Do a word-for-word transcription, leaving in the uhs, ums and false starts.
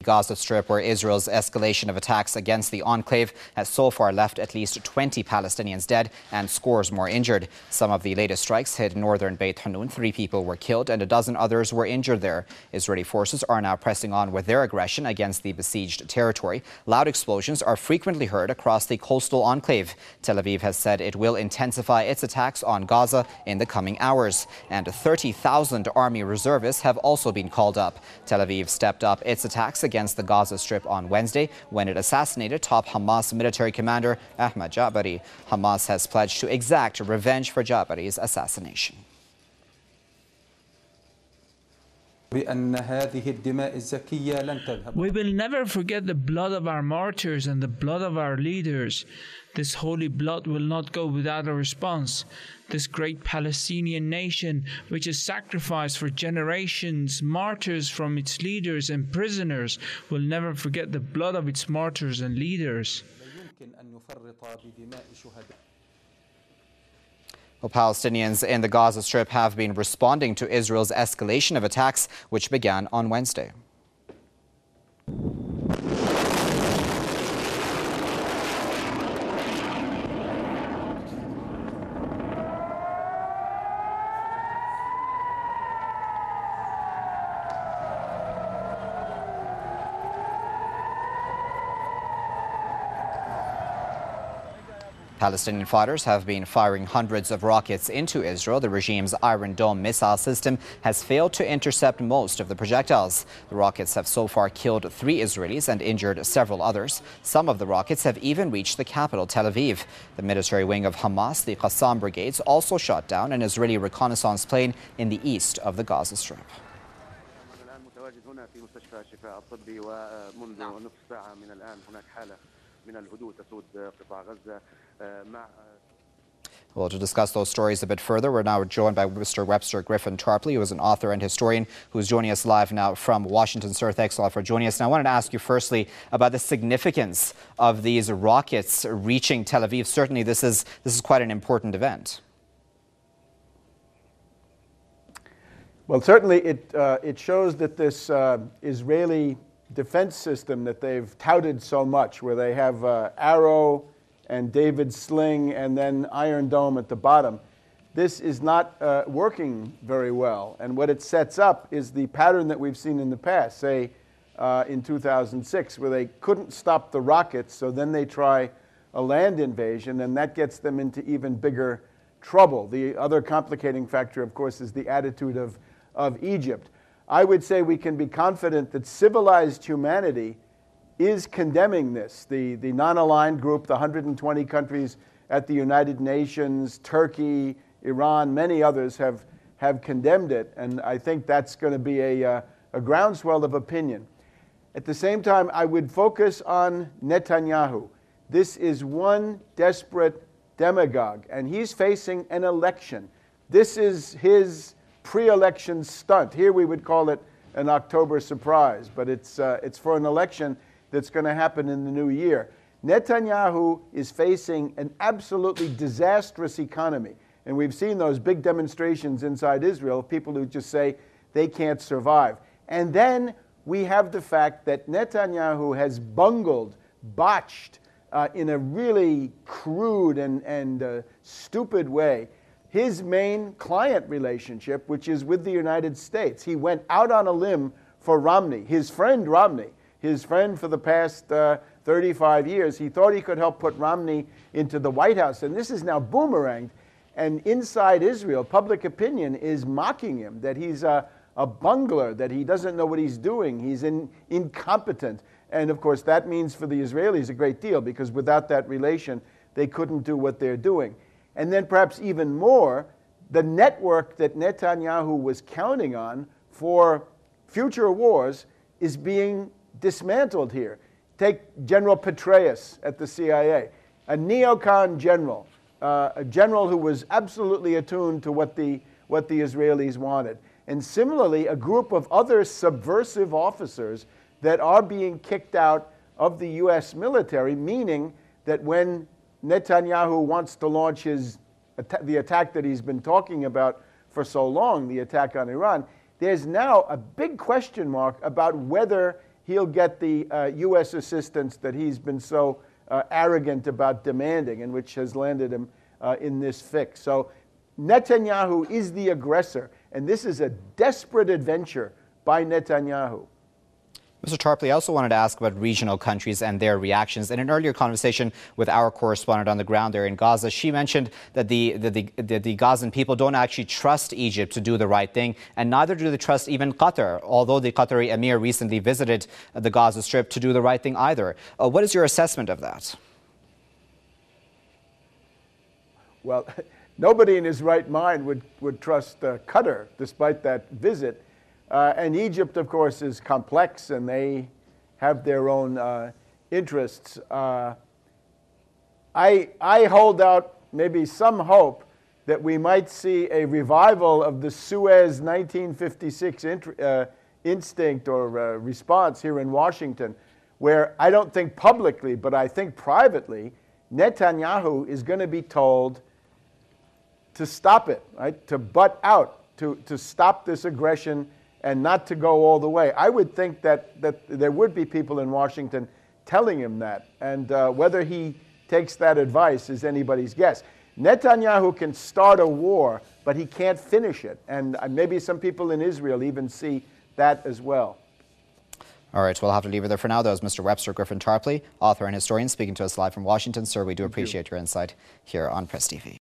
Gaza Strip, where Israel's escalation of attacks against the enclave has so far left at least twenty Palestinians dead and scores more injured. Some of the latest strikes hit northern Beit Hanun. Three people were killed and a dozen others were injured there. Israeli forces are now pressing on with their aggression against the besieged territory. Loud explosions are frequently heard across the coastal enclave. Tel Aviv has said it will intensify its attacks on Gaza in the coming hours. And thirty thousand army reservists have also been called up. Tel Aviv stepped up its attacks against the Gaza Strip on Wednesday when it assassinated top Hamas military commander Ahmad Jabari. Hamas has pledged to exact revenge for Jabari's assassination. We will never forget the blood of our martyrs and the blood of our leaders. This holy blood will not go without a response. This great Palestinian nation, which has sacrificed for generations martyrs from its leaders and prisoners, will never forget the blood of its martyrs and leaders. Well, Palestinians in the Gaza Strip have been responding to Israel's escalation of attacks, which began on Wednesday. Palestinian fighters have been firing hundreds of rockets into Israel. The regime's Iron Dome missile system has failed to intercept most of the projectiles. The rockets have so far killed three Israelis and injured several others. Some of the rockets have even reached the capital, Tel Aviv. The military wing of Hamas, the Qassam brigades, also shot down an Israeli reconnaissance plane in the east of the Gaza Strip. Well, to discuss those stories a bit further, we're now joined by Mister Webster Griffin Tarpley, who is an author and historian who's joining us live now from Washington. Sir, thanks a lot for joining us. Now, I wanted to ask you firstly about the significance of these rockets reaching Tel Aviv. Certainly, this is this is quite an important event. Well, certainly it uh, it shows that this uh, Israeli defense system that they've touted so much, where they have uh, Arrow and David's Sling and then Iron Dome at the bottom, this is not uh, working very well. And what it sets up is the pattern that we've seen in the past, say uh, in two thousand six, where they couldn't stop the rockets, so then they try a land invasion, and that gets them into even bigger trouble. The other complicating factor, of course, is the attitude of, of Egypt. I would say we can be confident that civilized humanity is condemning this. The, the non-aligned group, the one hundred twenty countries at the United Nations, Turkey, Iran, many others have, have condemned it, and I think that's going to be a, uh, a groundswell of opinion. At the same time, I would focus on Netanyahu. This is one desperate demagogue, and he's facing an election. This is his pre-election stunt. Here we would call it an October surprise, but it's, uh, it's for an election that's going to happen in the new year. Netanyahu is facing an absolutely disastrous economy, and we've seen those big demonstrations inside Israel, people who just say they can't survive. And then we have the fact that Netanyahu has bungled, botched, uh, in a really crude and, and uh, stupid way, his main client relationship, which is with the United States. He went out on a limb for Romney, his friend Romney, his friend for the past uh, thirty-five years. He thought he could help put Romney into the White House, and this is now boomeranged. And inside Israel, public opinion is mocking him, that he's a, a bungler, that he doesn't know what he's doing, he's in, incompetent. And of course, that means for the Israelis a great deal, because without that relation, they couldn't do what they're doing. And then perhaps even more, the network that Netanyahu was counting on for future wars is being dismantled here. Take General Petraeus at the C I A, a neocon general, uh, a general who was absolutely attuned to what the, what the Israelis wanted. And similarly, a group of other subversive officers that are being kicked out of the U S military, meaning that when Netanyahu wants to launch his, the attack that he's been talking about for so long, the attack on Iran, there's now a big question mark about whether he'll get the uh, U S assistance that he's been so uh, arrogant about demanding, and which has landed him uh, in this fix. So Netanyahu is the aggressor, and this is a desperate adventure by Netanyahu. Mister Tarpley, I also wanted to ask about regional countries and their reactions. In an earlier conversation with our correspondent on the ground there in Gaza, she mentioned that the, the, the, the, the Gazan people don't actually trust Egypt to do the right thing, and neither do they trust even Qatar, although the Qatari emir recently visited the Gaza Strip, to do the right thing either. Uh, what is your assessment of that? Well, nobody in his right mind would, would trust uh, Qatar, despite that visit. Uh, and Egypt, of course, is complex, and they have their own uh, interests. Uh, I, I hold out maybe some hope that we might see a revival of the Suez nineteen fifty-six int uh, instinct or uh, response here in Washington, where I don't think publicly, but I think privately, Netanyahu is going to be told to stop it, right? To butt out, to, to stop this aggression and not to go all the way. I would think that, that there would be people in Washington telling him that. And uh, whether he takes that advice is anybody's guess. Netanyahu can start a war, but he can't finish it. And uh, maybe some people in Israel even see that as well. All right, we'll have to leave it there for now. That was Mister Webster Griffin Tarpley, author and historian, speaking to us live from Washington. Sir, we do Thank appreciate you. your insight here on Press T V.